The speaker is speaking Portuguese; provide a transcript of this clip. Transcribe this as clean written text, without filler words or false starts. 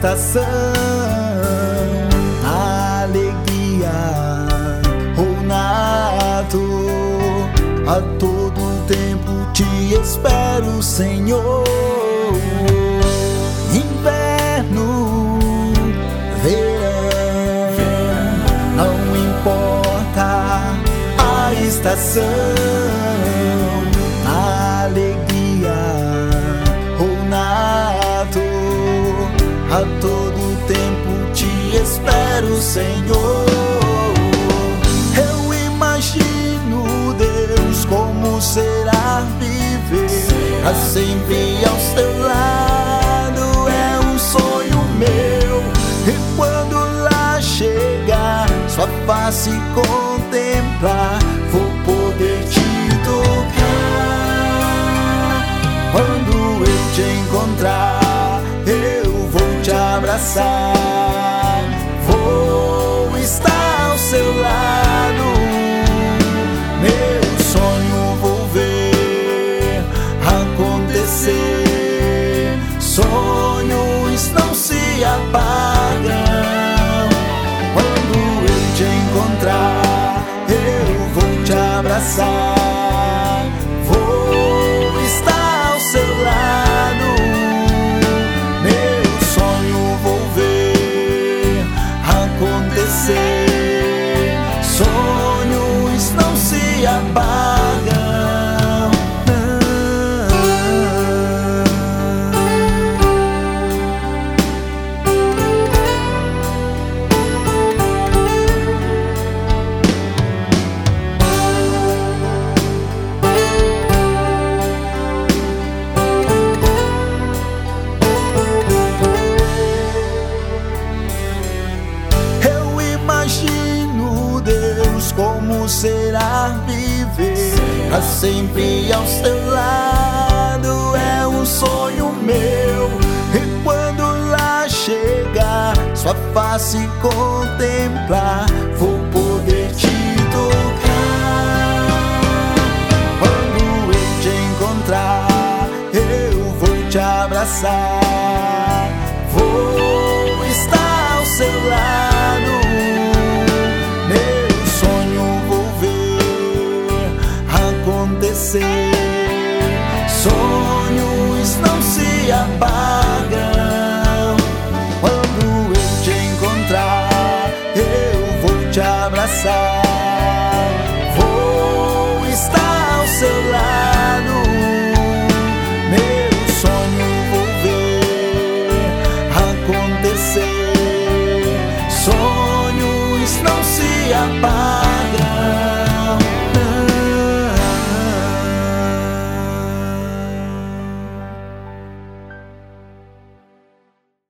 estação, alegria ou nato, a todo tempo te espero, Senhor. Inverno, verão, não importa a estação, alegria ou nato, a todo tempo te espero, Senhor. Eu imagino, Deus, como será viver pra sempre ao seu lado. É um sonho meu, e quando lá chegar, sua face contemplar, vou poder te tocar. Quando eu te encontrar, eu vou te abraçar, vou estar ao seu lado. Meu sonho vou ver acontecer, sonhos não se apagam. Quando eu te encontrar, eu vou te abraçar, vou estar ao seu lado. Meu sonho vou ver acontecer, sonhos não se apagam. Imagino, Deus, como será viver pra sempre ao seu lado. É um sonho meu, e quando lá chegar, sua face contemplar, vou poder te tocar. Quando eu te encontrar, eu vou te abraçar, vou estar ao seu lado. Sonhos não se apagam. Quando eu te encontrar, eu vou te abraçar, vou estar ao seu lado. Meu sonho vou ver acontecer, sonhos não se apagam.